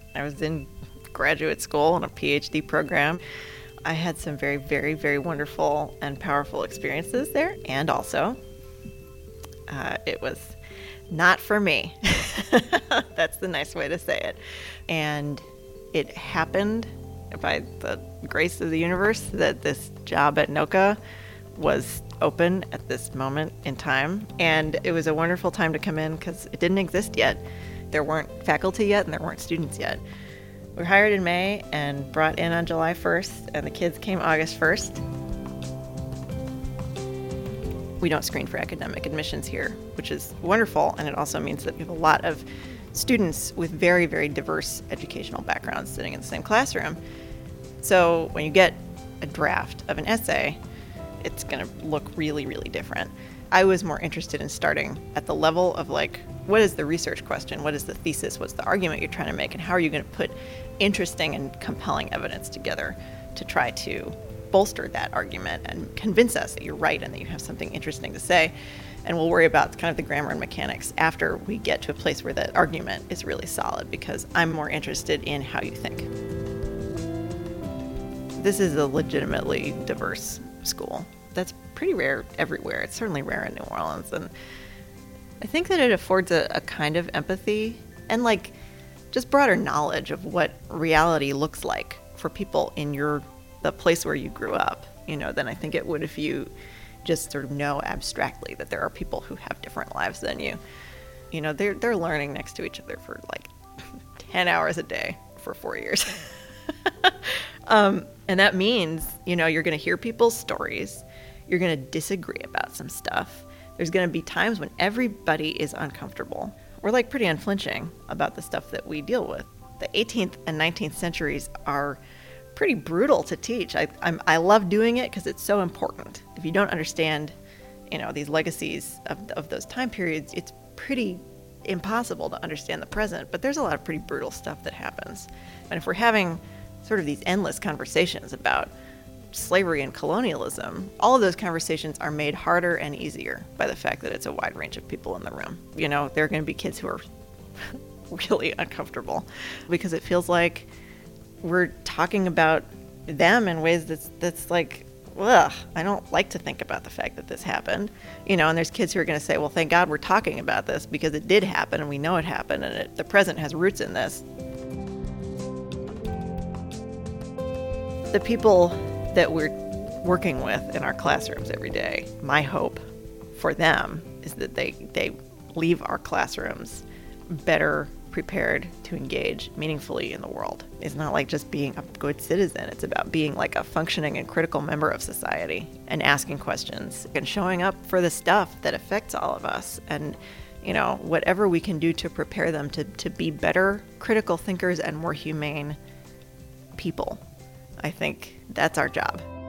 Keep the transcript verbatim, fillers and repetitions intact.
I was in graduate school in a PhD program. I had some very, very, very wonderful and powerful experiences there. And also, uh, it was not for me. That's the nice way to say it. And it happened by the grace of the universe that this job at NOCA was open at this moment in time. And it was a wonderful time to come in because it didn't exist yet. There weren't faculty yet and there weren't students yet. We were hired in May and brought in on July first, and the kids came August first. We don't screen for academic admissions here, which is wonderful, and it also means that we have a lot of students with very, very diverse educational backgrounds sitting in the same classroom. So when you get a draft of an essay, it's going to look really, really different. I was more interested in starting at the level of like, what is the research question? What is the thesis? What's the argument you're trying to make? And how are you going to put interesting and compelling evidence together to try to bolster that argument and convince us that you're right and that you have something interesting to say? And we'll worry about kind of the grammar and mechanics after we get to a place where the argument is really solid, because I'm more interested in how you think. This is a legitimately diverse school. That's pretty rare everywhere. It's certainly rare in New Orleans. And I think that it affords a, a kind of empathy and like just broader knowledge of what reality looks like for people in your the place where you grew up, you know, than I think it would if you just sort of know abstractly that there are people who have different lives than you. You know, they're they're learning next to each other for like ten hours a day for four years. um, and that means, you know, you're going to hear people's stories. You're going to disagree about some stuff. There's going to be times when everybody is uncomfortable. We're like pretty unflinching about the stuff that we deal with. The eighteenth and nineteenth centuries are pretty brutal to teach. I I'm, I love doing it because it's so important. If you don't understand, you know, these legacies of, of those time periods, it's pretty impossible to understand the present. But there's a lot of pretty brutal stuff that happens. And if we're having sort of these endless conversations about slavery and colonialism, all of those conversations are made harder and easier by the fact that it's a wide range of people in the room. You know, there are going to be kids who are really uncomfortable because it feels like we're talking about them in ways that's that's like, ugh, I don't like to think about the fact that this happened. You know, and there's kids who are going to say, well, thank God we're talking about this because it did happen and we know it happened and it, the present has roots in this. The people that we're working with in our classrooms every day, my hope for them is that they, they leave our classrooms better prepared to engage meaningfully in the world. It's not like just being a good citizen. It's about being like a functioning and critical member of society and asking questions and showing up for the stuff that affects all of us. And, you know, whatever we can do to prepare them to, to be better critical thinkers and more humane people. I think that's our job.